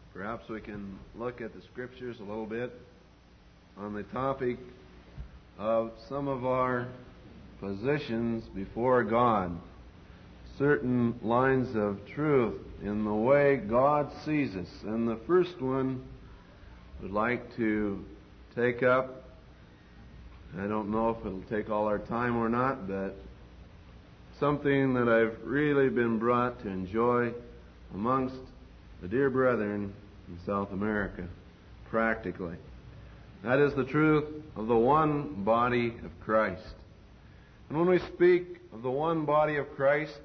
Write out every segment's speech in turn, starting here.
Perhaps we can look at the Scriptures a little bit on the topic of some of our positions before God, certain lines of truth in the way God sees us. And the first one we'd like to take up, I don't know if it'll take all our time or not, but something that I've really been brought to enjoy amongst the dear brethren in South America, practically. That is the truth of the one body of Christ. And when we speak of the one body of Christ,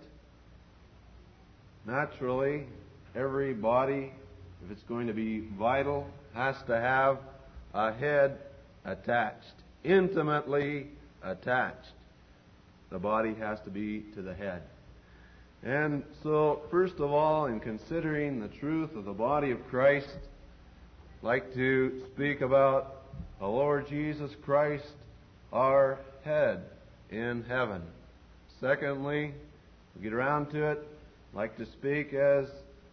naturally, every body, if it's going to be vital, has to have a head attached, intimately attached. The body has to be to the head. And so, first of all, in considering the truth of the body of Christ, I'd like to speak about the Lord Jesus Christ, our head in heaven. Secondly, we get around to it, I'd like to speak as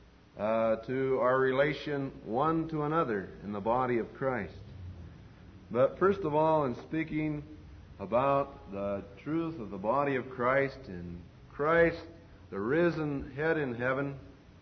to our relation one to another in the body of Christ. But first of all, in speaking about the truth of the body of Christ and Christ, the risen head in heaven,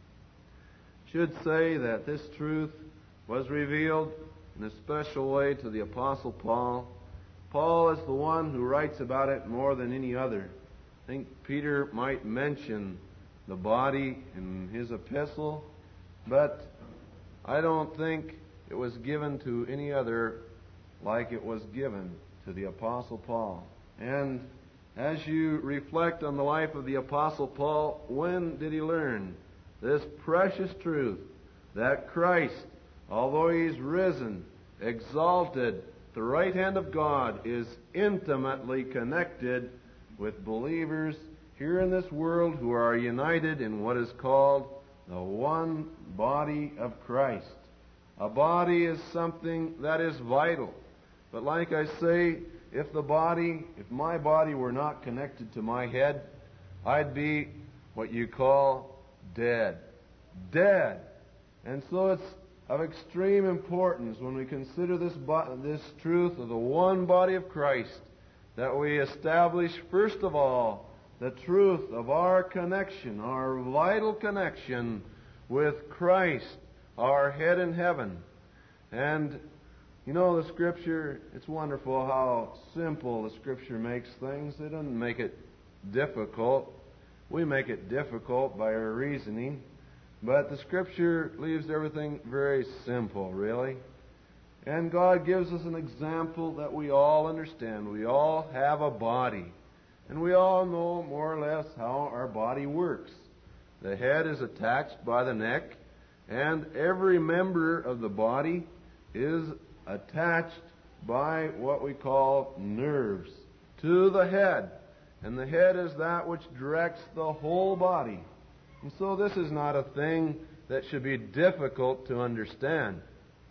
should say that this truth was revealed in a special way to the Apostle Paul. Paul is the one who writes about it more than any other. I think Peter might mention the body in his epistle, but I don't think it was given to any other like it was given to the Apostle Paul. And as you reflect on the life of the Apostle Paul, when did he learn this precious truth that Christ, although He's risen, exalted at the right hand of God, is intimately connected with believers here in this world who are united in what is called the one body of Christ. A body is something that is vital. But like I say, if my body were not connected to my head, I'd be what you call dead. Dead. And so it's of extreme importance when we consider this truth of the one body of Christ that we establish, first of all, the truth of our connection, our vital connection with Christ, our head in heaven. And you know, the Scripture, it's wonderful how simple the Scripture makes things. It doesn't make it difficult. We make it difficult by our reasoning. But the Scripture leaves everything very simple, really. And God gives us an example that we all understand. We all have a body. And we all know more or less how our body works. The head is attached by the neck, and every member of the body is attached by what we call nerves to the head. And the head is that which directs the whole body. And so this is not a thing that should be difficult to understand.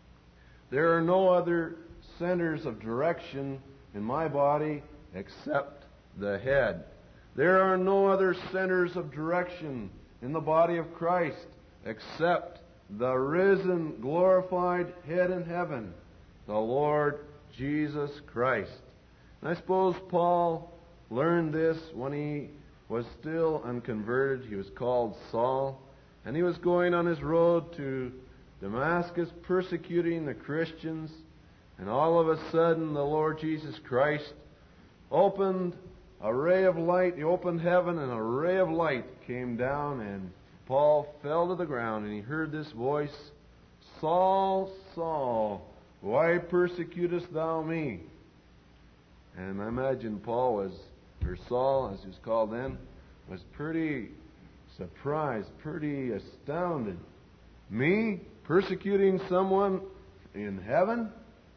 There are no other centers of direction in my body except the head. There are no other centers of direction in the body of Christ except the risen, glorified head in heaven, the Lord Jesus Christ. And I suppose Paul learned this when he was still unconverted. He was called Saul, and he was going on his road to Damascus persecuting the Christians. And all of a sudden the Lord Jesus Christ opened a ray of light. He opened heaven, and a ray of light came down, and Paul fell to the ground, and he heard this voice, "Saul, Saul, why persecutest thou me?" And I imagine Saul, as he was called then, was pretty surprised, pretty astounded. Me? Persecuting someone in heaven?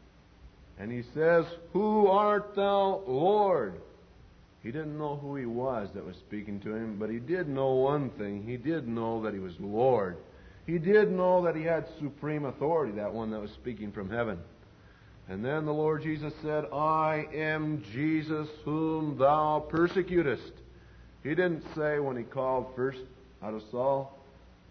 And he says, "Who art thou, Lord?" He didn't know who he was that was speaking to him, but he did know one thing. He did know that he was Lord. He did know that he had supreme authority, that one that was speaking from heaven. And then the Lord Jesus said, "I am Jesus whom thou persecutest." He didn't say when he called first out of Saul,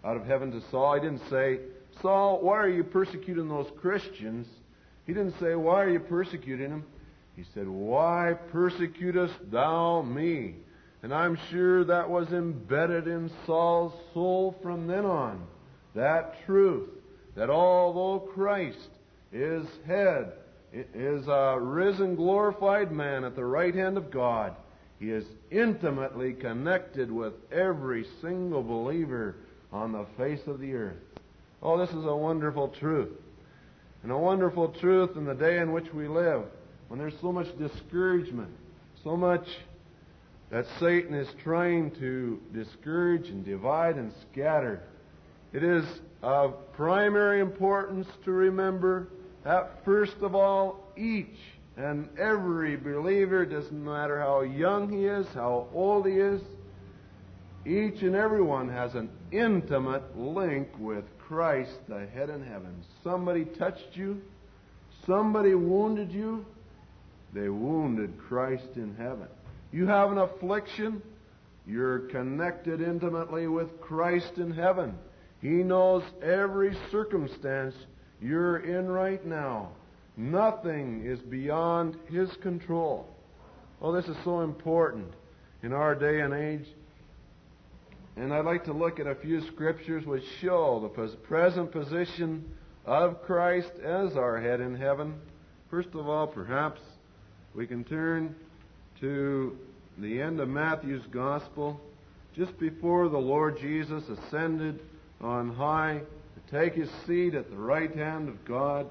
out of heaven to Saul. He didn't say, Saul, why are you persecuting those Christians? He didn't say, why are you persecuting them? He said, why persecutest thou me? And I'm sure that was embedded in Saul's soul from then on. That truth, that although Christ is head, is a risen, glorified man at the right hand of God, he is intimately connected with every single believer on the face of the earth. Oh, this is a wonderful truth. And a wonderful truth in the day in which we live, when there's so much discouragement, so much that Satan is trying to discourage and divide and scatter. It is of primary importance to remember that, first of all, each and every believer, doesn't matter how young he is, how old he is, each and every one has an intimate link with Christ, the head in heaven. Somebody touched you, somebody wounded you, they wounded Christ in heaven. You have an affliction, you're connected intimately with Christ in heaven. He knows every circumstance you're in right now. Nothing is beyond His control. Oh, this is so important in our day and age. And I'd like to look at a few scriptures which show the present position of Christ as our head in heaven. First of all, perhaps we can turn to the end of Matthew's Gospel, just before the Lord Jesus ascended on high to take His seat at the right hand of God.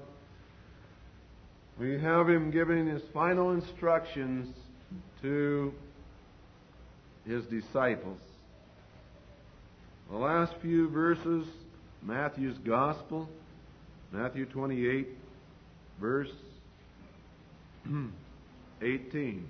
We have Him giving His final instructions to His disciples. The last few verses, Matthew's Gospel, Matthew 28, verse 18.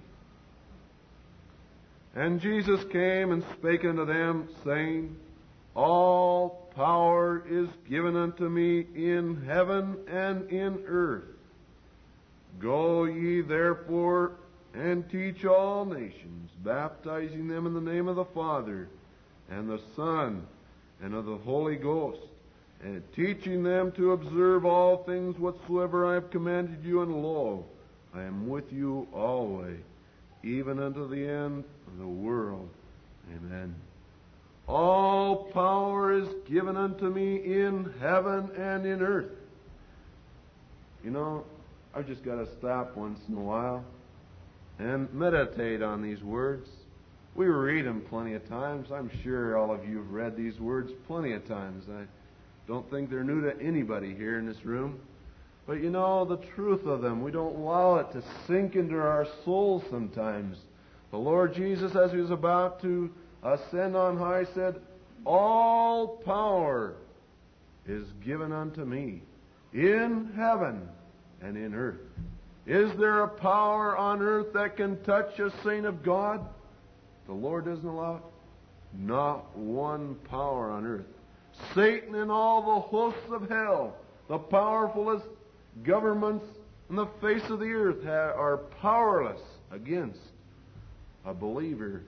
And Jesus came and spake unto them, saying, All power is given unto me in heaven and in earth. Go ye therefore and teach all nations, baptizing them in the name of the Father and the Son and of the Holy Ghost, and teaching them to observe all things whatsoever I have commanded you, and lo, I am with you always, even unto the end of the world. Amen. All power is given unto me in heaven and in earth. You know, I've just got to stop once in a while and meditate on these words. We read them plenty of times. I'm sure all of you have read these words plenty of times. I don't think they're new to anybody here in this room. But you know, the truth of them, we don't allow it to sink into our souls sometimes. The Lord Jesus, as He was about to ascend on high, said, All power is given unto me in heaven and in earth. Is there a power on earth that can touch a saint of God? The Lord doesn't allow it. Not one power on earth. Satan and all the hosts of hell, the powerfulest governments on the face of the earth, are powerless against a believer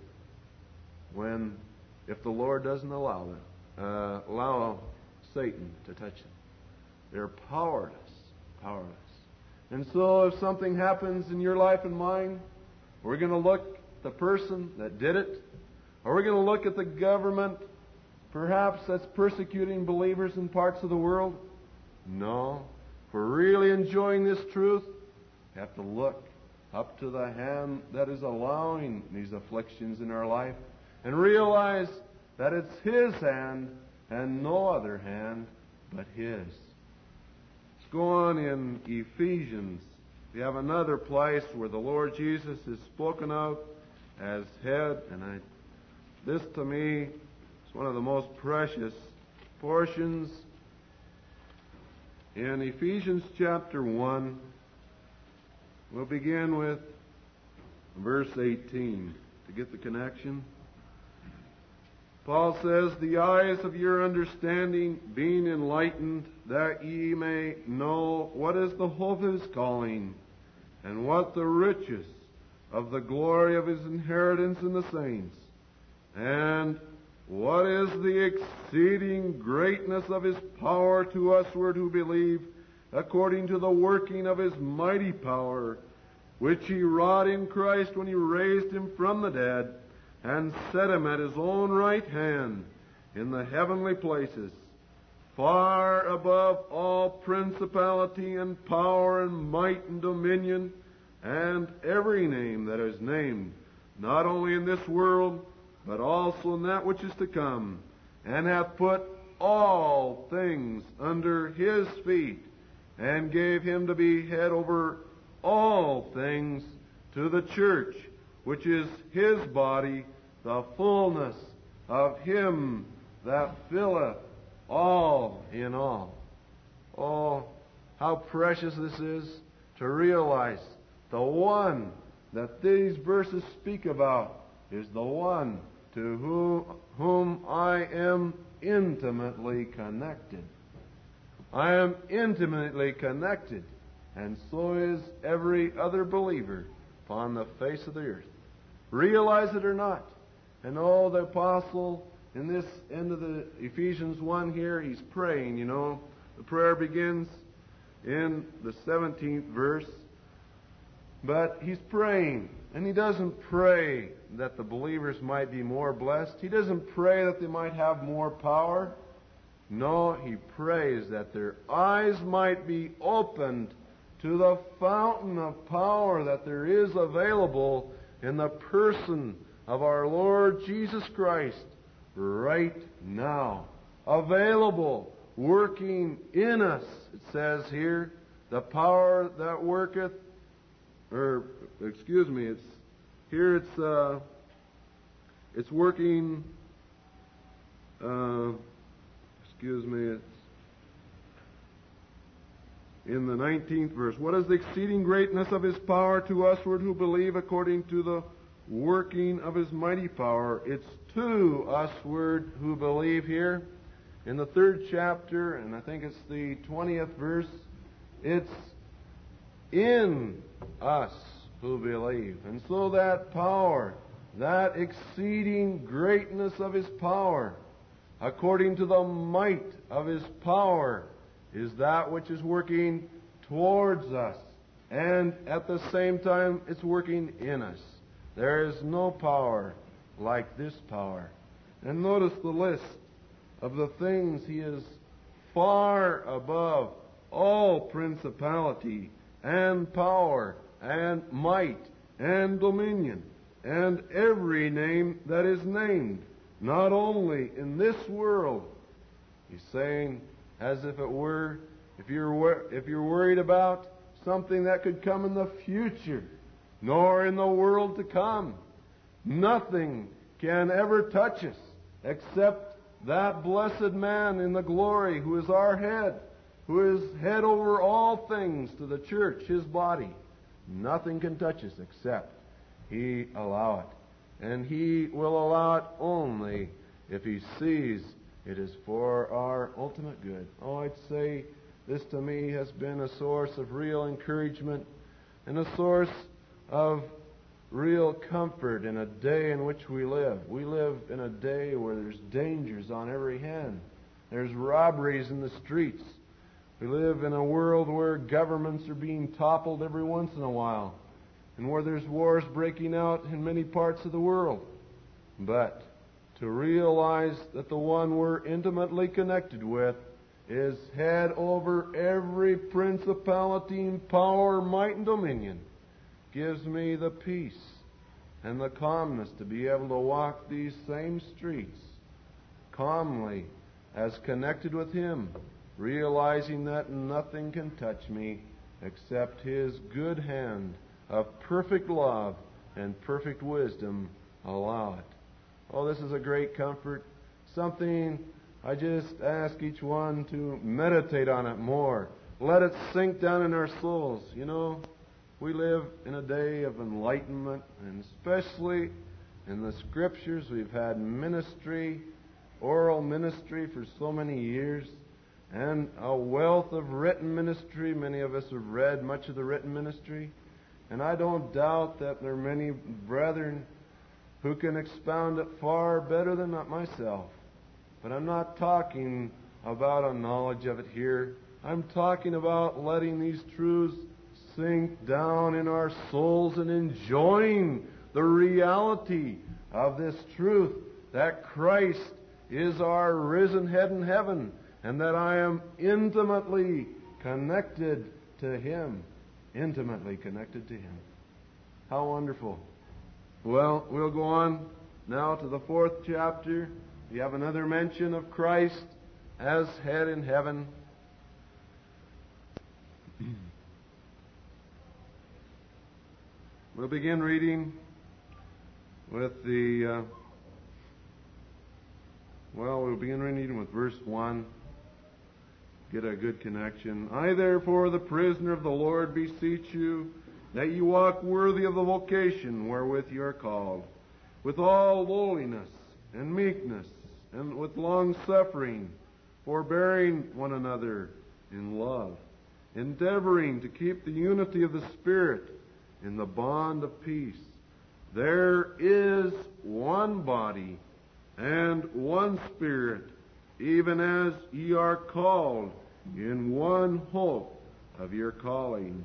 if the Lord doesn't allow Satan to touch him. They're powerless. And so if something happens in your life and mine, we're going to look at the person that did it, or we're going to look at the government, perhaps, that's persecuting believers in parts of the world. No. If we're really enjoying this truth, we have to look up to the hand that is allowing these afflictions in our life and realize that it's His hand and no other hand but His. Let's go on in Ephesians. We have another place where the Lord Jesus is spoken of as head, and this to me is one of the most precious portions. In Ephesians chapter 1, we'll begin with verse 18 to get the connection. Paul says, The eyes of your understanding being enlightened, that ye may know what is the hope of His calling, and what the riches of the glory of His inheritance in the saints, and What is the exceeding greatness of His power to usward who believe, according to the working of His mighty power, which He wrought in Christ when He raised Him from the dead, and set Him at His own right hand in the heavenly places, far above all principality and power and might and dominion, and every name that is named, not only in this world, but also in that which is to come, and hath put all things under His feet, and gave Him to be head over all things to the church, which is His body, the fullness of Him that filleth all in all. Oh, how precious this is to realize the one that these verses speak about is the one to whom I am intimately connected. I am intimately connected, and so is every other believer upon the face of the earth. Realize it or not. And oh, the apostle, in this end of the Ephesians 1 here, he's praying, you know. The prayer begins in the 17th verse. But he's praying, and he doesn't pray that the believers might be more blessed. He doesn't pray that they might have more power. No, he prays that their eyes might be opened to the fountain of power that there is available in the person of our Lord Jesus Christ right now. Available, working in us, it says here, the power that worketh, it's working, it's in the 19th verse. What is the exceeding greatness of His power to usward who believe, according to the working of His mighty power? It's to usward who believe here. In the 3rd chapter, and I think it's the 20th verse, it's in us who believe. And so that power, that exceeding greatness of His power, according to the might of His power, is that which is working towards us. And at the same time, it's working in us. There is no power like this power. And notice the list of the things He is far above all principality and power and might and dominion and every name that is named, not only in this world. He's saying, as if it were, if you're worried about something that could come in the future, nor in the world to come, nothing can ever touch us except that blessed man in the glory who is our head, who is head over all things to the church, His body. Nothing can touch us except He allow it. And He will allow it only if He sees it is for our ultimate good. Oh, I'd say this to me has been a source of real encouragement and a source of real comfort in a day in which we live. We live in a day where there's dangers on every hand. There's robberies in the streets. We live in a world where governments are being toppled every once in a while, and where there's wars breaking out in many parts of the world. But to realize that the one we're intimately connected with is head over every principality and power, might and dominion, gives me the peace and the calmness to be able to walk these same streets calmly as connected with Him, realizing that nothing can touch me except His good hand of perfect love and perfect wisdom allow it. Oh, this is a great comfort. Something I just ask each one to meditate on it more. Let it sink down in our souls. You know, we live in a day of enlightenment, and especially in the Scriptures, we've had ministry, oral ministry for so many years, and a wealth of written ministry. Many of us have read much of the written ministry, and I don't doubt that there are many brethren who can expound it far better than myself. But I'm not talking about a knowledge of it here. I'm talking about letting these truths sink down in our souls and enjoying the reality of this truth that Christ is our risen head in heaven and that I am intimately connected to Him. Intimately connected to Him. How wonderful. Well, we'll go on now to the 4th chapter. We have another mention of Christ as head in heaven. We'll begin reading with we'll begin reading with verse 1. Get a good connection. I therefore, the prisoner of the Lord, beseech you, that you walk worthy of the vocation wherewith you are called, with all lowliness and meekness, and with long suffering, forbearing one another in love, endeavoring to keep the unity of the Spirit in the bond of peace. There is one body and one Spirit, even as ye are called in one hope of your calling.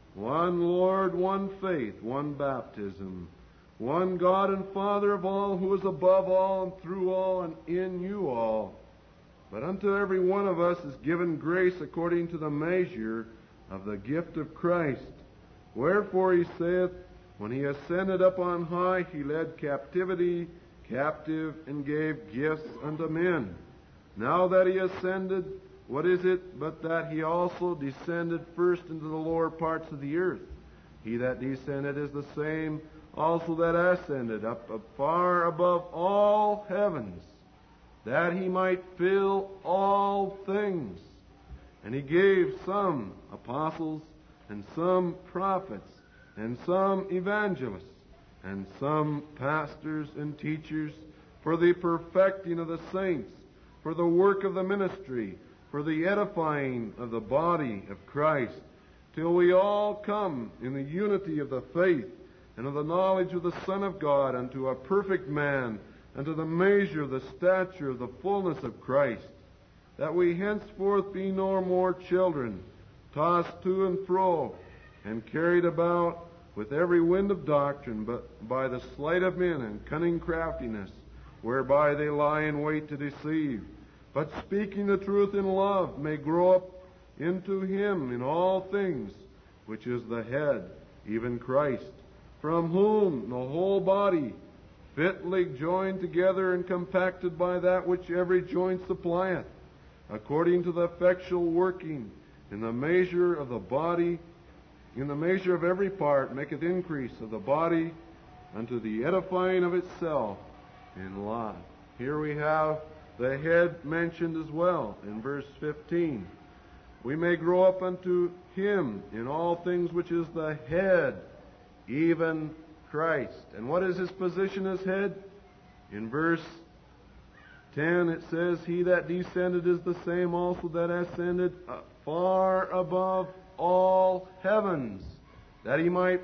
One Lord, one faith, one baptism, one God and Father of all, who is above all and through all and in you all. But unto every one of us is given grace according to the measure of the gift of Christ. Wherefore he saith, when he ascended up on high, he led captivity captive and gave gifts unto men. Now that he ascended, what is it but that he also descended first into the lower parts of the earth? He that descended is the same also that ascended up far above all heavens, that he might fill all things. And he gave some apostles, and some prophets, and some evangelists, and some pastors and teachers, for the perfecting of the saints, for the work of the ministry, for the edifying of the body of Christ, till we all come in the unity of the faith and of the knowledge of the Son of God, unto a perfect man, unto the measure of the stature of the fullness of Christ, that we henceforth be no more children, tossed to and fro, and carried about with every wind of doctrine, but by the sleight of men and cunning craftiness, whereby they lie in wait to deceive. But speaking the truth in love, may grow up into Him in all things, which is the head, even Christ, from whom the whole body, fitly joined together and compacted by that which every joint supplieth, according to the effectual working in the measure of the body, in the measure of every part, maketh increase of the body unto the edifying of itself in love. Here we have the head mentioned as well in verse 15. We may grow up unto Him in all things, which is the head, even Christ. And what is His position as head? In verse 10 it says, He that descended is the same also that ascended far above all heavens, that He might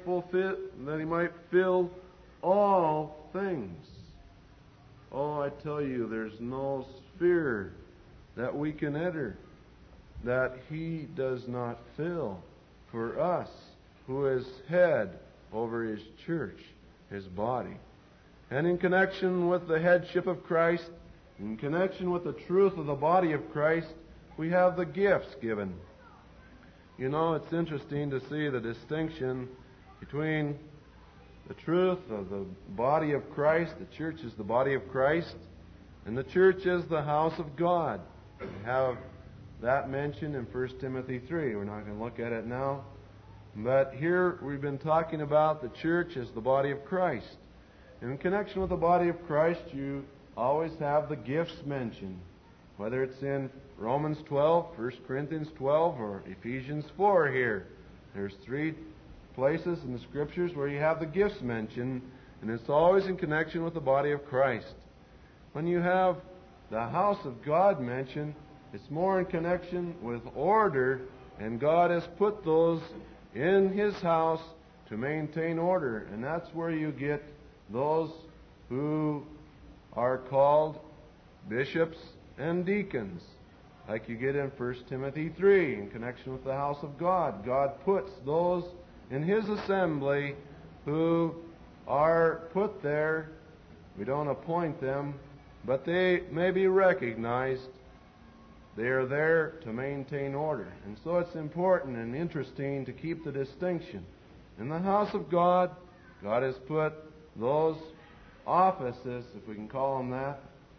fill all things. Oh, I tell you, there's no sphere that we can enter that He does not fill for us, who is head over His church, His body. And in connection with the headship of Christ, in connection with the truth of the body of Christ, we have the gifts given. You know, it's interesting to see the distinction between the truth of the body of Christ. The church is the body of Christ, and the church is the house of God. We have that mentioned in 1 Timothy 3. We're not going to look at it now. But here we've been talking about the church as the body of Christ. And in connection with the body of Christ, you always have the gifts mentioned, whether it's in Romans 12, 1 Corinthians 12, or Ephesians 4 here. There's 3 places in the Scriptures where you have the gifts mentioned, and it's always in connection with the body of Christ. When you have the house of God mentioned, it's more in connection with order, and God has put those in His house to maintain order, and that's where you get those who are called bishops and deacons, like you get in 1 Timothy 3 in connection with the house of God. God puts those in His assembly who are put there. We don't appoint them, but they may be recognized. They are there to maintain order. And so it's important and interesting to keep the distinction. In the house of God, God has put those offices, if we can call them that,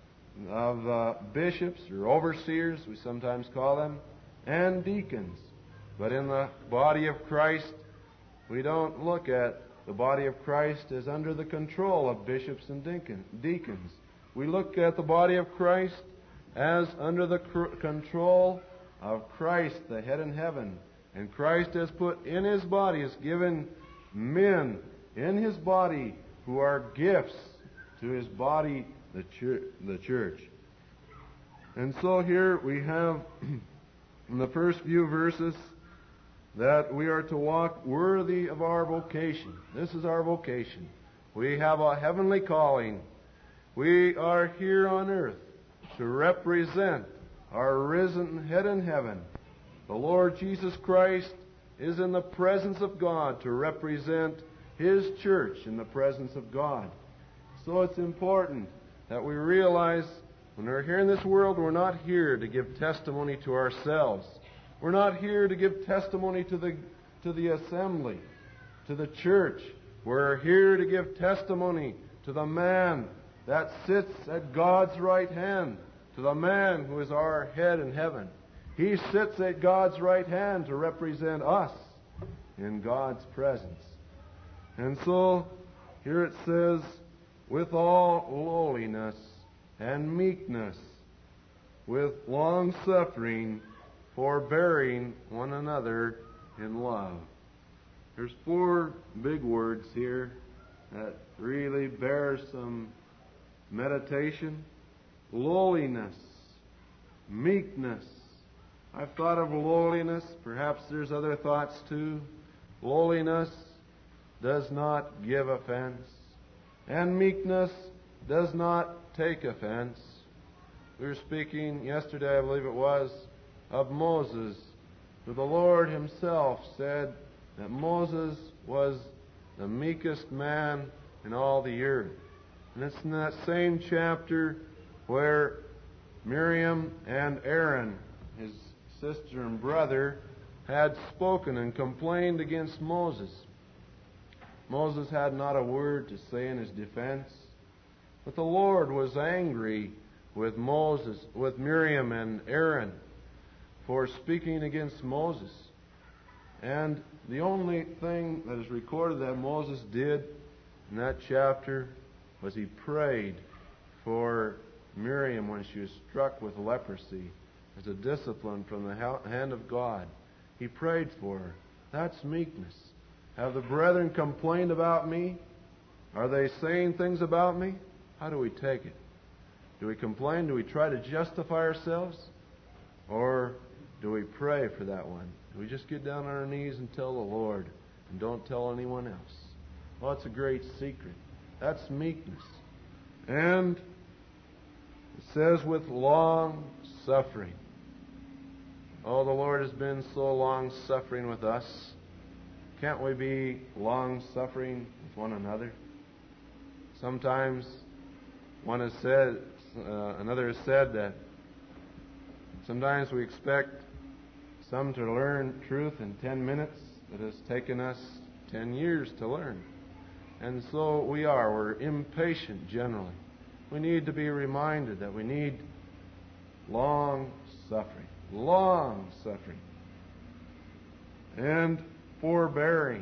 of bishops or overseers, we sometimes call them, and deacons. But in the body of Christ, we don't look at the body of Christ as under the control of bishops and deacons. We look at the body of Christ as under the control of Christ, the head in heaven. And Christ has put in His body, has given men in His body who are gifts to His body, the church. And so here we have in the first few verses that we are to walk worthy of our vocation. This is our vocation. We have a heavenly calling. We are here on earth to represent our risen head in heaven. The Lord Jesus Christ is in the presence of God to represent His church in the presence of God. So it's important that we realize when we're here in this world, we're not here to give testimony to ourselves. We're not here to give testimony to the assembly, to the church. We're here to give testimony to the man that sits at God's right hand, to the man who is our head in heaven. He sits at God's right hand to represent us in God's presence. And so, here it says, with all lowliness and meekness, with long suffering, forbearing one another in love. There's 4 big words here that really bear some meditation. Lowliness, meekness. I've thought of lowliness. Perhaps there's other thoughts too. Lowliness does not give offense, and meekness does not take offense. We were speaking yesterday, I believe it was, of Moses, who the Lord Himself said that Moses was the meekest man in all the earth. And it's in that same chapter where Miriam and Aaron, his sister and brother, had spoken and complained against Moses. Moses had not a word to say in his defense, but the Lord was angry with Miriam and Aaron for speaking against Moses. And the only thing that is recorded that Moses did in that chapter was he prayed for Miriam when she was struck with leprosy as a discipline from the hand of God. He prayed for her. That's meekness. Have the brethren complained about me? Are they saying things about me? How do we take it? Do we complain? Do we try to justify ourselves? Or do we pray for that one? Do we just get down on our knees and tell the Lord and don't tell anyone else? Well, it's a great secret. That's meekness. And it says with long suffering. Oh, the Lord has been so long suffering with us. Can't we be long suffering with one another? Sometimes another has said that sometimes we expect some to learn truth in 10 minutes that has taken us 10 years to learn. And so we're impatient generally. We need to be reminded that we need long suffering. Long suffering. And forbearing.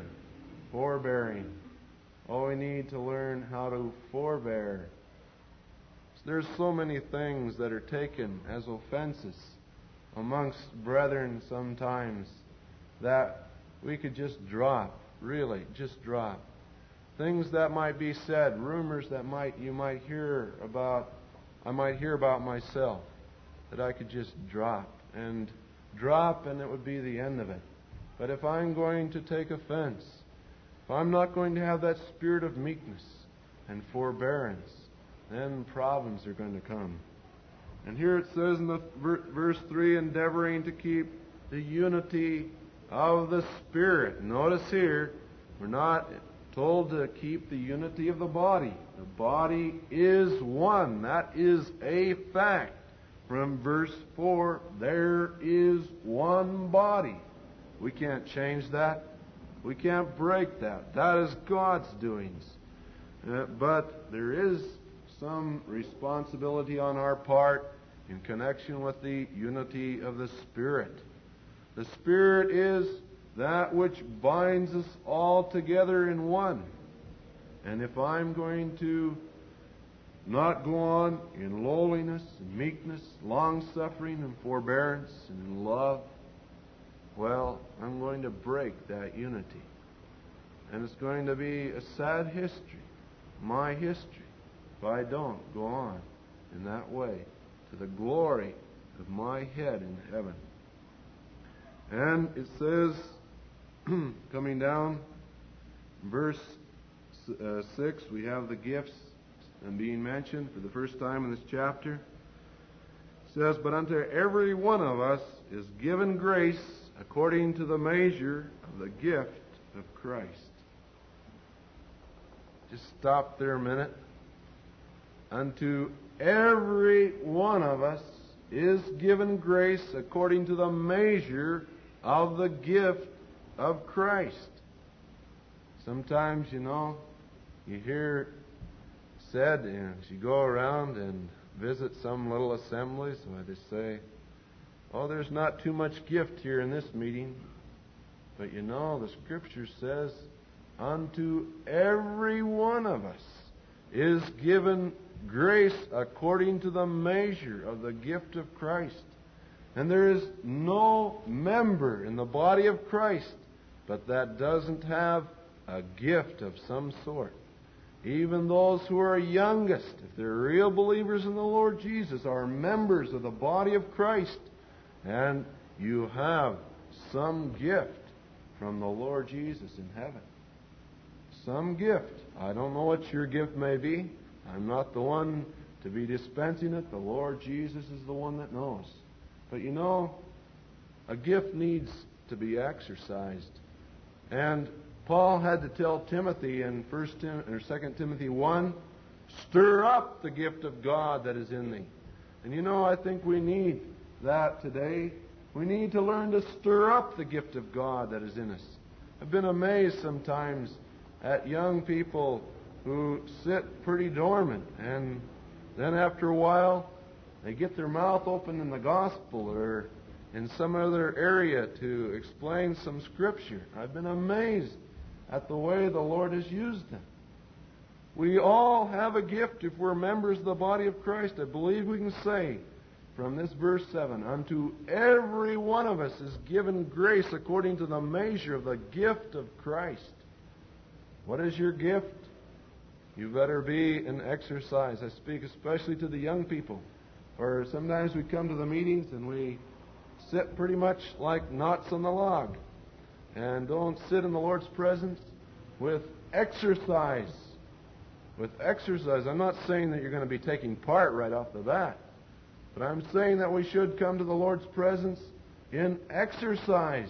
Oh, we need to learn how to forbear. There's so many things that are taken as offenses amongst brethren sometimes that we could just drop, really, just drop. Things that might be said, rumors that I might hear about myself, that I could just drop, and it would be the end of it. But if I'm going to take offense, if I'm not going to have that spirit of meekness, and forbearance. Then problems are going to come. And here it says in the verse 3, endeavoring to keep the unity of the Spirit. Notice here, we're not told to keep the unity of the body. The body is one. That is a fact. From verse 4, there is one body. We can't change that. We can't break that. That is God's doings. But there is some responsibility on our part in connection with the unity of the Spirit. The Spirit is that which binds us all together in one. And if I'm going to not go on in lowliness and meekness, long-suffering and forbearance and in love, well, I'm going to break that unity. And it's going to be a sad history, my history, if I don't go on in that way to the glory of my head in heaven. And it says, coming down, verse 6, we have the gifts and being mentioned for the first time in this chapter. It says, but unto every one of us is given grace according to the measure of the gift of Christ. Just stop there a minute. Unto every one of us is given grace according to the measure of the gift of Christ. Sometimes, you hear said, as you go around and visit some little assemblies, where they say, oh, there's not too much gift here in this meeting. But the Scripture says, unto every one of us is given grace according to the measure of the gift of Christ. And there is no member in the body of Christ but that doesn't have a gift of some sort. Even those who are youngest, if they're real believers in the Lord Jesus, are members of the body of Christ. And you have some gift from the Lord Jesus in heaven. Some gift. I don't know what your gift may be. I'm not the one to be dispensing it. The Lord Jesus is the one that knows. But a gift needs to be exercised. And Paul had to tell Timothy in 2 Timothy 1, stir up the gift of God that is in thee. And I think we need that today. We need to learn to stir up the gift of God that is in us. I've been amazed sometimes at young people who sit pretty dormant, and then after a while they get their mouth open in the gospel or in some other area to explain some scripture. I've been amazed at the way the Lord has used them. We all have a gift if we're members of the body of Christ. I believe we can say from this verse 7, unto every one of us is given grace according to the measure of the gift of Christ. What is your gift? You better be in exercise. I speak especially to the young people. Or sometimes we come to the meetings and we sit pretty much like knots on the log. And don't sit in the Lord's presence with exercise. With exercise. I'm not saying that you're going to be taking part right off the bat. But I'm saying that we should come to the Lord's presence in exercise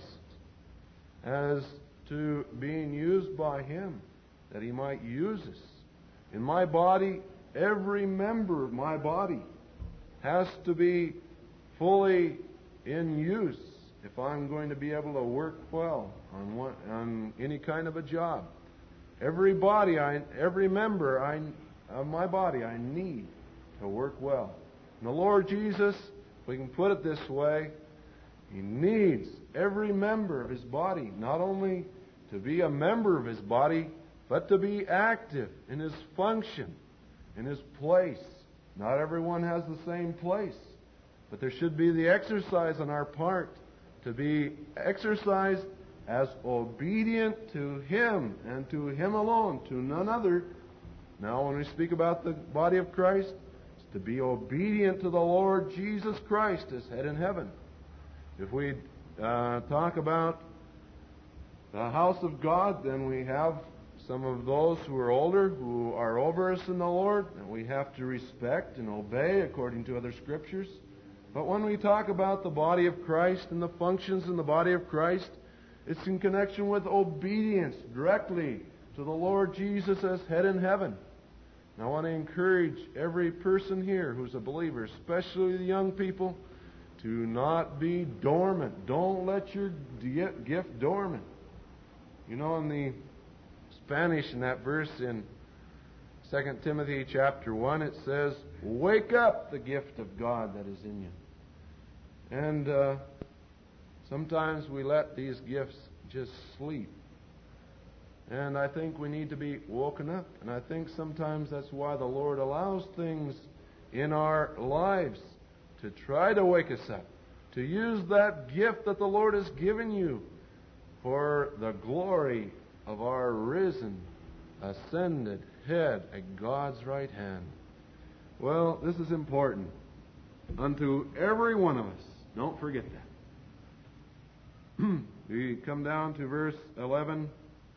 as to being used by Him, that He might use us. In my body, every member of my body has to be fully in use if I'm going to be able to work well on any kind of a job. Every member of my body I need to work well. And the Lord Jesus, if we can put it this way, He needs every member of His body, not only to be a member of His body, but to be active in His function, in His place. Not everyone has the same place, but there should be the exercise on our part to be exercised as obedient to Him and to Him alone, to none other. Now, when we speak about the body of Christ, it's to be obedient to the Lord Jesus Christ as head in heaven. If we talk about the house of God, then we have some of those who are older, who are over us in the Lord, that we have to respect and obey according to other Scriptures. But when we talk about the body of Christ and the functions in the body of Christ, it's in connection with obedience directly to the Lord Jesus as head in heaven. And I want to encourage every person here who's a believer, especially the young people, to not be dormant. Don't let your gift dormant. You know, in the Spanish, in that verse in 2 Timothy chapter 1, it says, "Wake up the gift of God that is in you." And sometimes we let these gifts just sleep. And I think we need to be woken up. And I think sometimes that's why the Lord allows things in our lives to try to wake us up, to use that gift that the Lord has given you for the glory of our risen, ascended head at God's right hand. Well, this is important unto every one of us. Don't forget that. We come down to verse 11,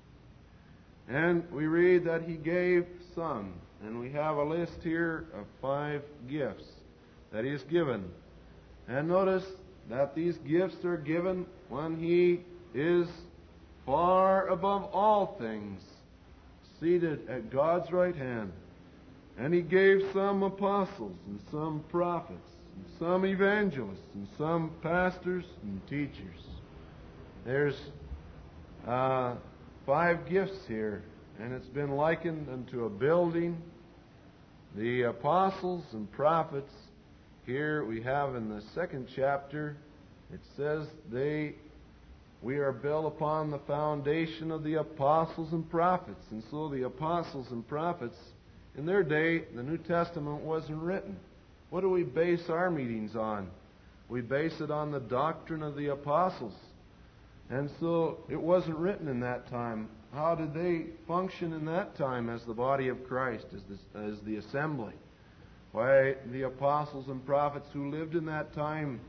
and we read that He gave some. And we have a list here of 5 gifts that He has given. And notice that these gifts are given when He is far above all things, seated at God's right hand. And He gave some apostles, and some prophets, and some evangelists, and some pastors and teachers. There's 5 gifts here, and it's been likened unto a building. The apostles and prophets, here we have in the 2nd chapter, it says we are built upon the foundation of the apostles and prophets. And so the apostles and prophets, in their day, the New Testament wasn't written. What do we base our meetings on? We base it on the doctrine of the apostles. And so it wasn't written in that time. How did they function in that time as the body of Christ, as the assembly? Why, the apostles and prophets who lived in that time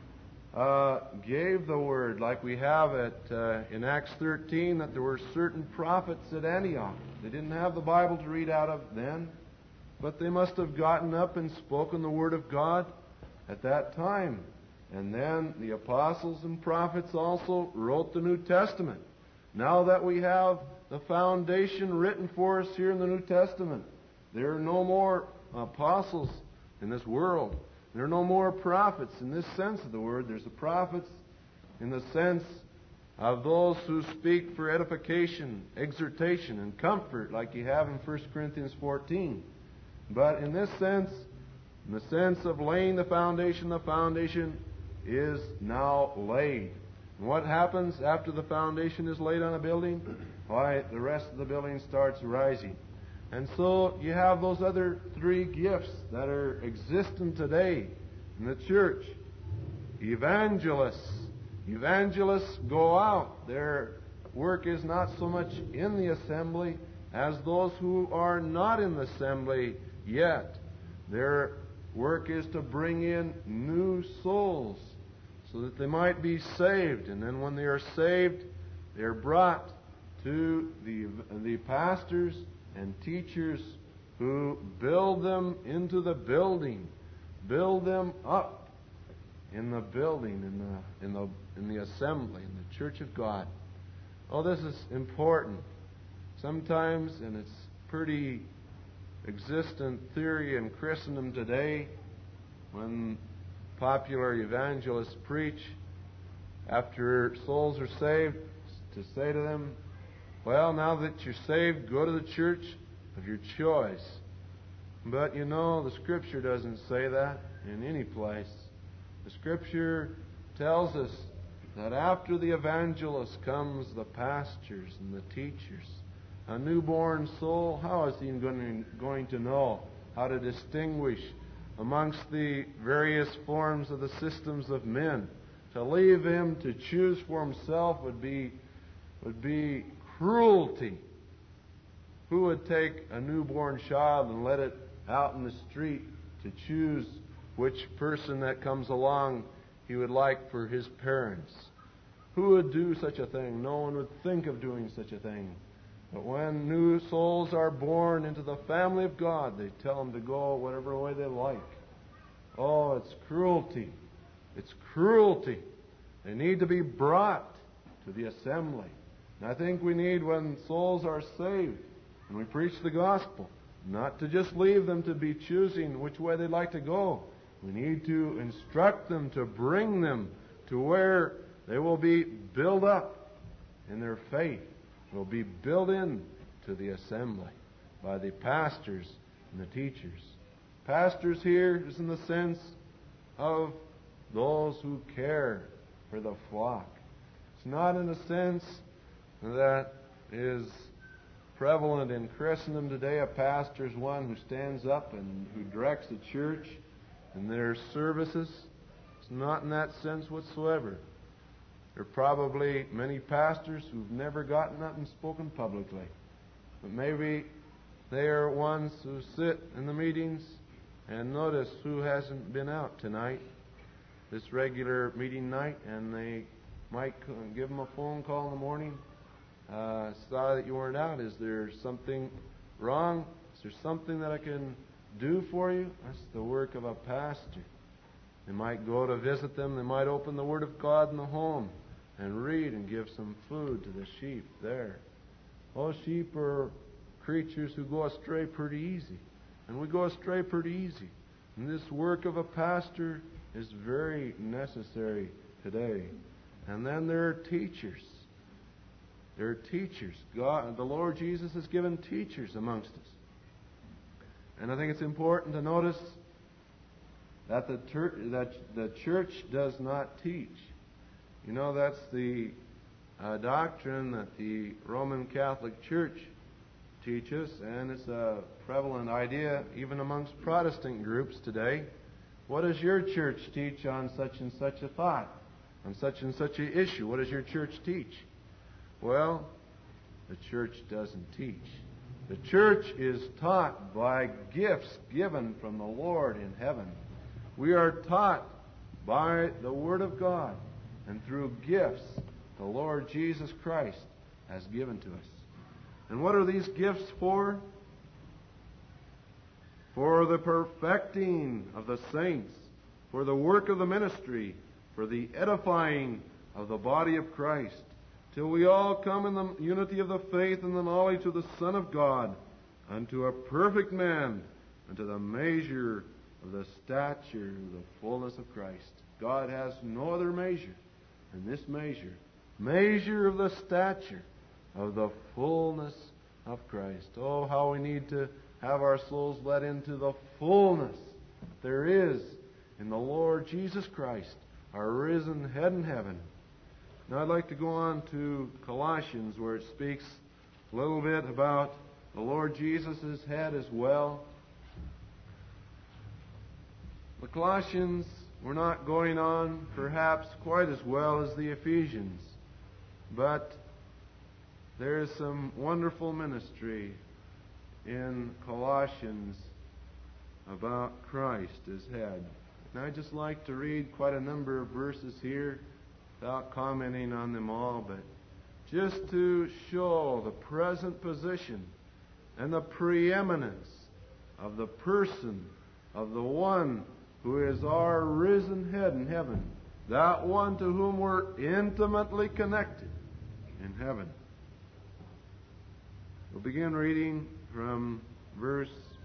gave the word, like we have it in Acts 13, that there were certain prophets at Antioch. They didn't have the Bible to read out of then, but they must have gotten up and spoken the word of God at that time. And then the apostles and prophets also wrote the New Testament. Now that we have the foundation written for us here in the New Testament, there are no more apostles in this world. There are no more prophets in this sense of the word. There's the prophets in the sense of those who speak for edification, exhortation, and comfort, like you have in 1 Corinthians 14. But in this sense, in the sense of laying the foundation is now laid. And what happens after the foundation is laid on a building? Why, the rest of the building starts rising. And so you have those other 3 gifts that are existent today in the church. Evangelists. Evangelists go out. Their work is not so much in the assembly as those who are not in the assembly yet. Their work is to bring in new souls so that they might be saved. And then when they are saved, they are brought to the pastors and teachers who build them into the building, build them up in the building, in the assembly, in the church of God. Oh, this is important. Sometimes, and it's pretty existent theory in Christendom today, when popular evangelists preach after souls are saved, to say to them, well, now that you're saved, go to the church of your choice. But you know, the Scripture doesn't say that in any place. The Scripture tells us that after the evangelist comes the pastors and the teachers. A newborn soul, how is he going to know how to distinguish amongst the various forms of the systems of men? To leave him to choose for himself would be cruelty. Who would take a newborn child and let it out in the street to choose which person that comes along he would like for his parents? Who would do such a thing? No one would think of doing such a thing. But when new souls are born into the family of God, they tell them to go whatever way they like. Oh, it's cruelty. It's cruelty. They need to be brought to the assembly. And I think we need, when souls are saved and we preach the gospel, not to just leave them to be choosing which way they'd like to go. We need to instruct them, to bring them to where they will be built up in their faith, will be built in to the assembly by the pastors and the teachers. Pastors here is in the sense of those who care for the flock. It's not in a sense that is prevalent in Christendom today. A pastor is one who stands up and who directs the church and their services. It's not in that sense whatsoever. There are probably many pastors who've never gotten up and spoken publicly. But maybe they are ones who sit in the meetings and notice who hasn't been out tonight, this regular meeting night, and they might give them a phone call in the morning. Saw that you weren't out. Is there something wrong? Is there something that I can do for you? That's the work of a pastor. They might go to visit them. They might open the Word of God in the home and read and give some food to the sheep there. All sheep are creatures who go astray pretty easy. And we go astray pretty easy. And this work of a pastor is very necessary today. And then there are teachers. There are teachers. God, the Lord Jesus has given teachers amongst us. And I think it's important to notice that the church does not teach. You know, that's the doctrine that the Roman Catholic Church teaches, and it's a prevalent idea even amongst Protestant groups today. What does your church teach on such and such a thought, on such and such an issue? What does your church teach? Well, the church doesn't teach. The church is taught by gifts given from the Lord in heaven. We are taught by the Word of God and through gifts the Lord Jesus Christ has given to us. And what are these gifts for? For the perfecting of the saints, for the work of the ministry, for the edifying of the body of Christ, till we all come in the unity of the faith and the knowledge of the Son of God, unto a perfect man, unto the measure of the stature of the fullness of Christ. God has no other measure than this measure of the stature of the fullness of Christ. Oh, how we need to have our souls led into the fullness there is in the Lord Jesus Christ, our risen head in heaven. Now I'd like to go on to Colossians, where it speaks a little bit about the Lord Jesus' head as well. The Colossians were not going on perhaps quite as well as the Ephesians, but there is some wonderful ministry in Colossians about Christ as head. And I'd just like to read quite a number of verses here without commenting on them all, but just to show the present position and the preeminence of the person of the one who is our risen head in heaven, that one to whom we're intimately connected in heaven. We'll begin reading from verse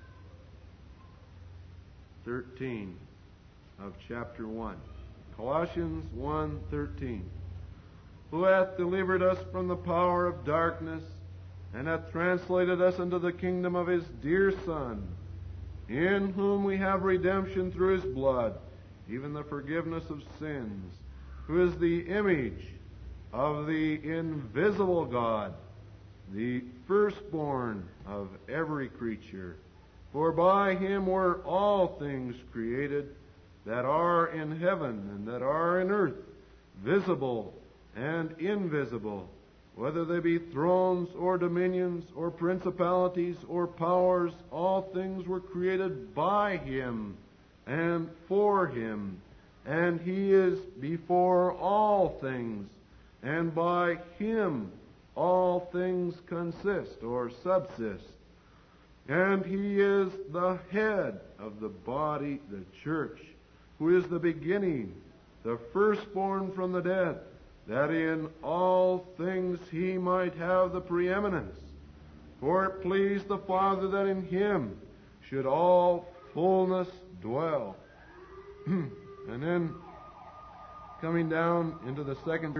13 of chapter 1. Colossians 1:13. Who hath delivered us from the power of darkness, and hath translated us into the kingdom of His dear Son, in whom we have redemption through His blood, even the forgiveness of sins, who is the image of the invisible God, the firstborn of every creature. For by Him were all things created, that are in heaven and that are in earth, visible and invisible, whether they be thrones or dominions or principalities or powers. All things were created by Him and for Him, and He is before all things, and by Him all things consist or subsist. And He is the head of the body, the church, who is the beginning, the firstborn from the dead, that in all things He might have the preeminence. For it pleased the Father that in Him should all fullness dwell. And then, coming down into the second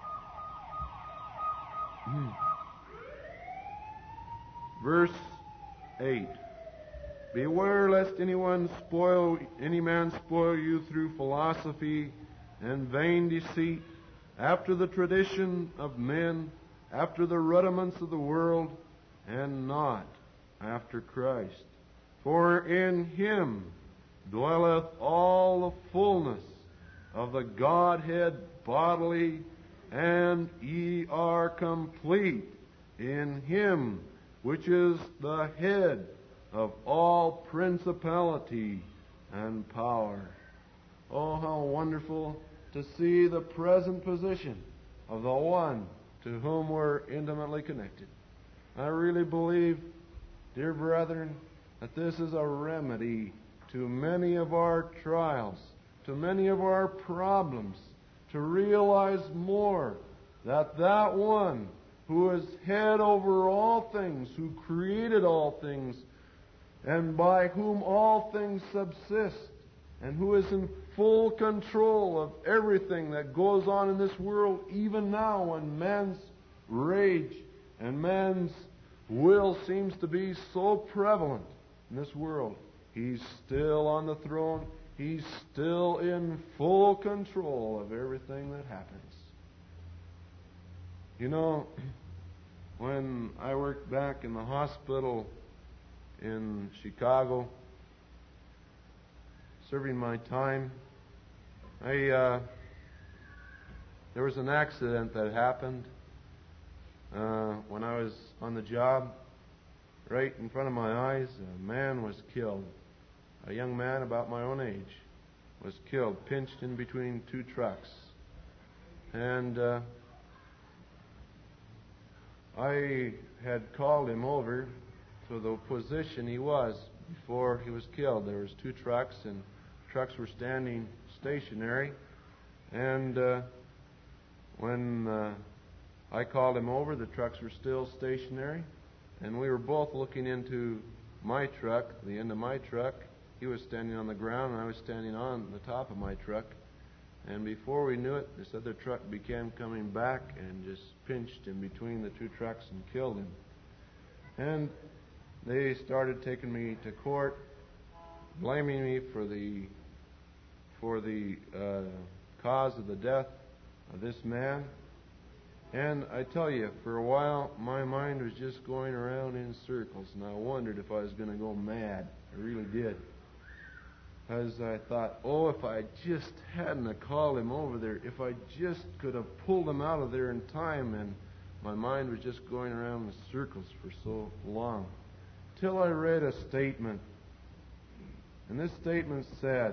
verse 8. Beware lest any man spoil you through philosophy and vain deceit, after the tradition of men, after the rudiments of the world, and not after Christ. For in Him dwelleth all the fullness of the Godhead bodily, and ye are complete in Him, which is the head of all principality and power. Oh, how wonderful to see the present position of the one to whom we're intimately connected. I really believe, dear brethren, that this is a remedy to many of our trials, to many of our problems, to realize more that that one who is head over all things, who created all things, and by whom all things subsist, and who is in full control of everything that goes on in this world, even now when man's rage and man's will seems to be so prevalent in this world. He's still on the throne. He's still in full control of everything that happens. You know, when I worked back in the hospital in Chicago, serving my time, there was an accident that happened when I was on the job. Right in front of my eyes, a man was killed. A young man about my own age was killed, pinched in between two trucks. And I had called him over to the position he was before he was killed. There was two trucks, and trucks were standing stationary. And when I called him over, the trucks were still stationary. And we were both looking into my truck, the end of my truck. He was standing on the ground, and I was standing on the top of my truck. And before we knew it, this other truck began coming back and just pinched in between the two trucks and killed him. And they started taking me to court, blaming me for the cause of the death of this man. And I tell you, for a while, my mind was just going around in circles, and I wondered if I was going to go mad. I really did. Because I thought, oh, if I just hadn't called him over there, if I just could have pulled him out of there in time, and my mind was just going around in circles for so long. Till I read a statement. And this statement said,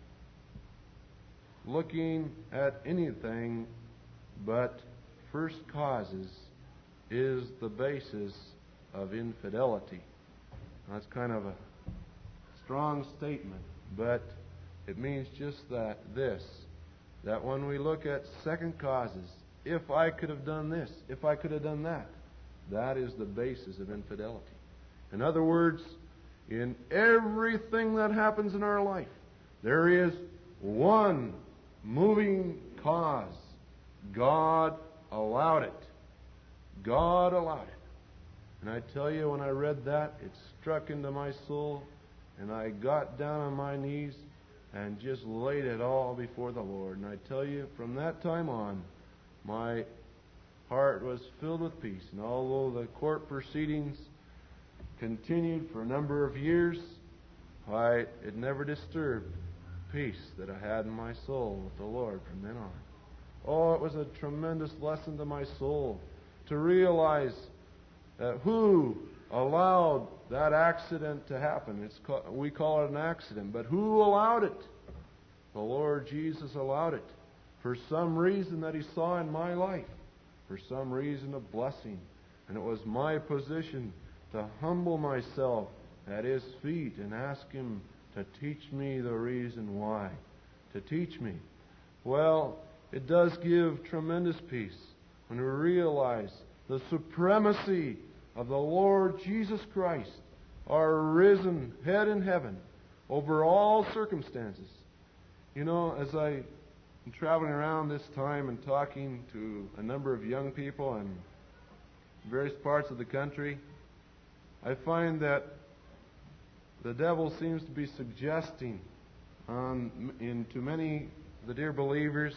looking at anything but first causes is the basis of infidelity. That's kind of a strong statement, but it means just that when we look at second causes, if I could have done this, if I could have done that, that is the basis of infidelity. In other words, in everything that happens in our life, there is one moving cause. God allowed it. God allowed it. And I tell you, when I read that, it struck into my soul, and I got down on my knees and just laid it all before the Lord. And I tell you, from that time on, my heart was filled with peace. And although the court proceedings continued for a number of years, it never disturbed peace that I had in my soul with the Lord from then on. Oh, it was a tremendous lesson to my soul to realize that who allowed that accident to happen. We call it an accident, but who allowed it? The Lord Jesus allowed it for some reason that He saw in my life. for some reason of blessing. And it was my position to humble myself at His feet and ask Him to teach me the reason why. To teach me. Well, it does give tremendous peace when we realize the supremacy of the Lord Jesus Christ, our risen head in heaven, over all circumstances. You know, as I'm traveling around this time and talking to a number of young people in various parts of the country, I find that the devil seems to be suggesting to many of the dear believers,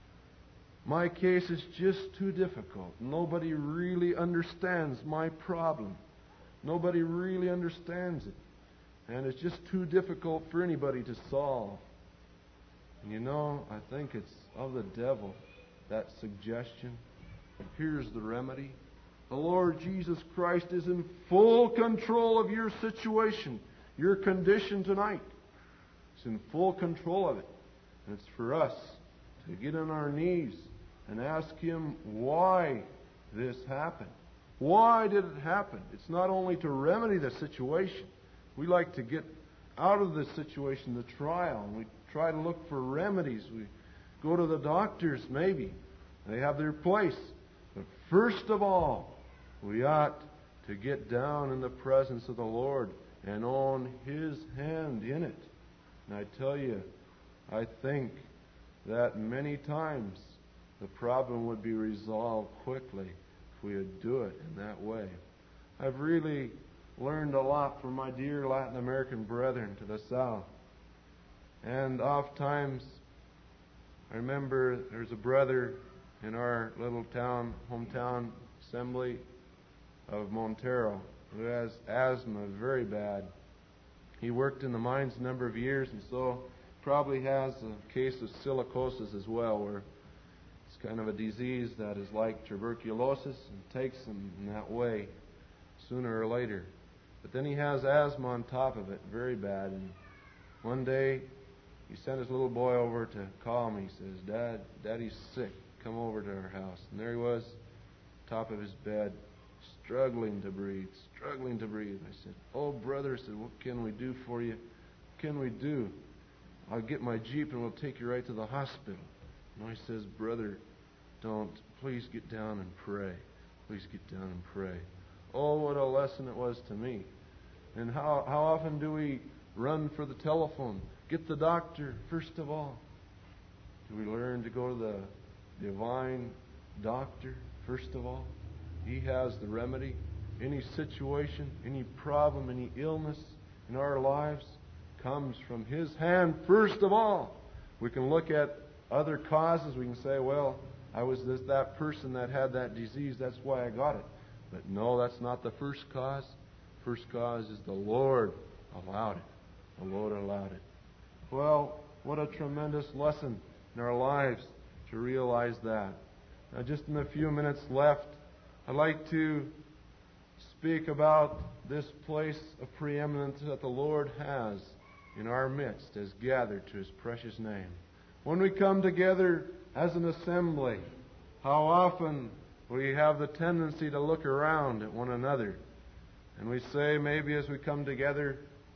my case is just too difficult. Nobody really understands my problem. Nobody really understands it. And it's just too difficult for anybody to solve. And you know, I think it's of the devil, that suggestion. Here's the remedy. The Lord Jesus Christ is in full control of your situation, your condition tonight. He's in full control of it. And it's for us to get on our knees and ask Him why this happened. Why did it happen? It's not only to remedy the situation. We like to get out of this situation, the trial, and we try to look for remedies. We go to the doctors, maybe. They have their place. But first of all, we ought to get down in the presence of the Lord and on His hand in it. And I tell you, I think that many times the problem would be resolved quickly if we would do it in that way. I've really learned a lot from my dear Latin American brethren to the south. And oftentimes, I remember there's a brother in our little town, hometown assembly of Montero, who has asthma very bad. He worked in the mines a number of years, and so probably has a case of silicosis as well, where it's kind of a disease that is like tuberculosis and takes him in that way sooner or later. But then he has asthma on top of it, very bad. And one day, he sent his little boy over to call me. He says, Daddy's sick. Come over to our house. And there he was, top of his bed, struggling to breathe. I said, oh, brother, I said, what can we do for you? What can we do? I'll get my Jeep and we'll take you right to the hospital. And he says, brother, don't. Please get down and pray. Please get down and pray. Oh, what a lesson it was to me. And how often do we run for the telephone? Get the doctor, first of all. Do we learn to go to the divine doctor, first of all? He has the remedy. Any situation, any problem, any illness in our lives comes from His hand, first of all. We can look at other causes. We can say, well, I was that person that had that disease. That's why I got it. But no, that's not the first cause. First cause is the Lord allowed it. The Lord allowed it. Well, what a tremendous lesson in our lives to realize that. Now, just in the few minutes left, I'd like to speak about this place of preeminence that the Lord has in our midst as gathered to His precious name. When we come together as an assembly, how often we have the tendency to look around at one another. And we say, maybe as we come together,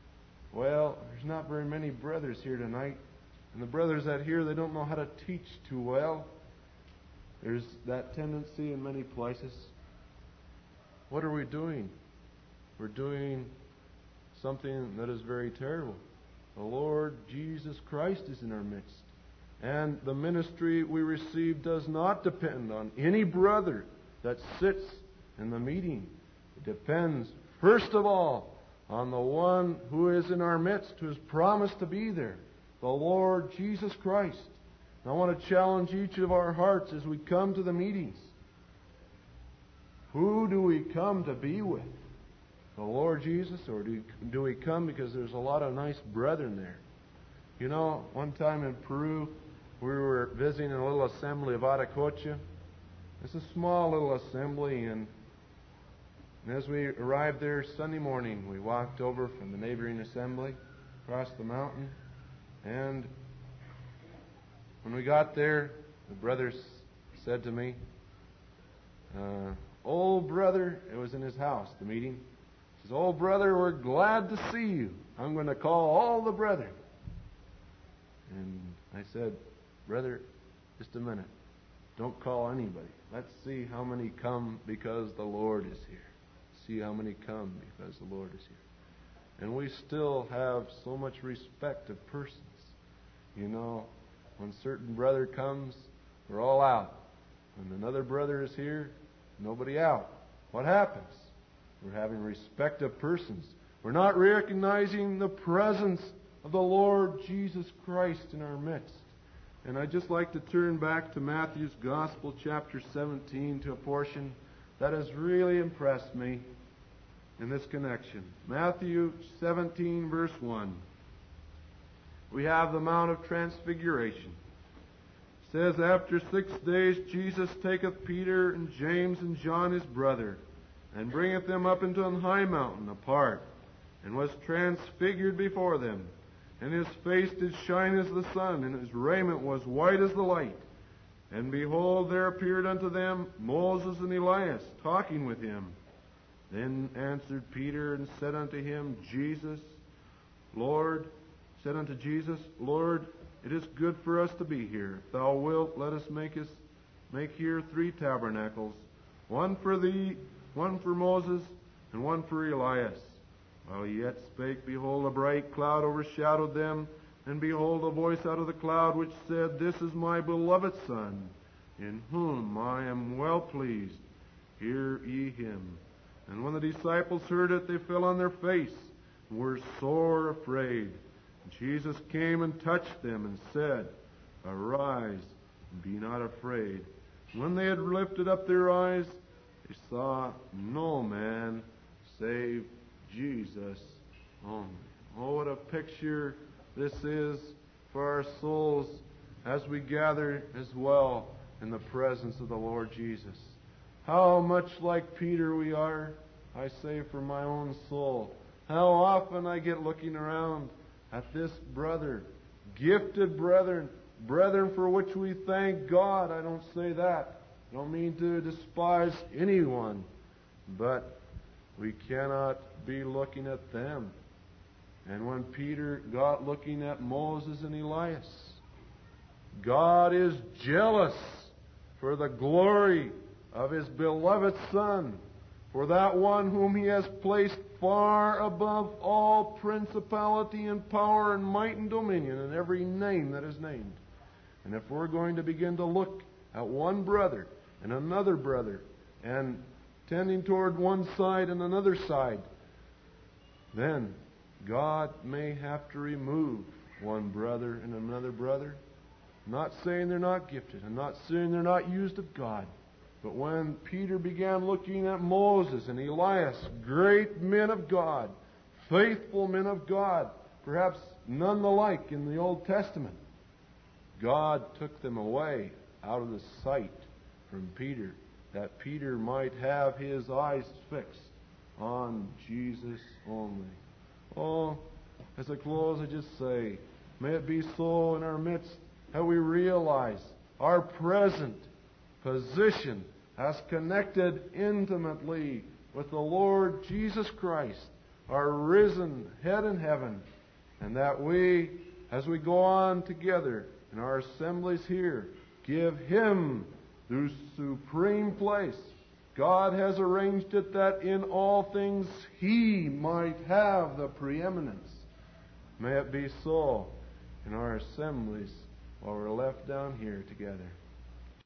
well, there's not very many brothers here tonight. And the brothers that here, they don't know how to teach too well. There's that tendency in many places. What are we doing? We're doing something that is very terrible. The Lord Jesus Christ is in our midst. And the ministry we receive does not depend on any brother that sits in the meeting. It depends, first of all, on the one who is in our midst, who has promised to be there, the Lord Jesus Christ. And I want to challenge each of our hearts as we come to the meetings. Who do we come to be with? The Lord Jesus, or do we come because there's a lot of nice brethren there? You know, one time in Peru, we were visiting a little assembly of Atacocha. It's a small little assembly, and as we arrived there Sunday morning, we walked over from the neighboring assembly across the mountain, and when we got there, the brothers said to me, Old brother, it was in his house, the meeting. He says, old brother, we're glad to see you. I'm going to call all the brethren. And I said, brother, just a minute. Don't call anybody. Let's see how many come because the Lord is here. See how many come because the Lord is here. And we still have so much respect of persons. You know, when a certain brother comes, we're all out. When another brother is here, nobody out. What happens? We're having respect of persons. We're not recognizing the presence of the Lord Jesus Christ in our midst. And I'd just like to turn back to Matthew's Gospel, chapter 17, to a portion that has really impressed me in this connection. Matthew 17, verse 1. We have the Mount of Transfiguration. It says, after 6 days Jesus taketh Peter and James and John his brother, and bringeth them up into an high mountain apart, and was transfigured before them. And his face did shine as the sun, and his raiment was white as the light. And behold, there appeared unto them Moses and Elias, talking with him. Then answered Peter and said unto him, Lord, it is good for us to be here. If thou wilt, let us make here 3 tabernacles, one for thee, one for Moses, and one for Elias. While he yet spake, behold, a bright cloud overshadowed them, and behold, a voice out of the cloud which said, This is my beloved Son, in whom I am well pleased. Hear ye him. And when the disciples heard it, they fell on their face, and were sore afraid. And Jesus came and touched them, and said, Arise, and be not afraid. And when they had lifted up their eyes, they saw no man save Jesus only. Oh, what a picture this is for our souls as we gather as well in the presence of the Lord Jesus. How much like Peter we are, I say for my own soul. How often I get looking around at this brother, gifted brethren for which we thank God. I don't say that. I don't mean to despise anyone, but we cannot be looking at them. And when Peter got looking at Moses and Elias, God is jealous for the glory of His beloved Son, for that one whom He has placed far above all principality and power and might and dominion and every name that is named. And if we're going to begin to look at one brother and another brother and tending toward one side and another side, then God may have to remove one brother and another brother. I'm not saying they're not gifted. I'm not saying they're not used of God. But when Peter began looking at Moses and Elias, great men of God, faithful men of God, perhaps none the like in the Old Testament, God took them away out of the sight from Peter, that Peter might have his eyes fixed on Jesus only. Oh, as I close, I just say, may it be so in our midst that we realize our present position as connected intimately with the Lord Jesus Christ, our risen head in heaven, and that we, as we go on together in our assemblies here, give Him the supreme place. God has arranged it that in all things He might have the preeminence. May it be so in our assemblies while we're left down here together.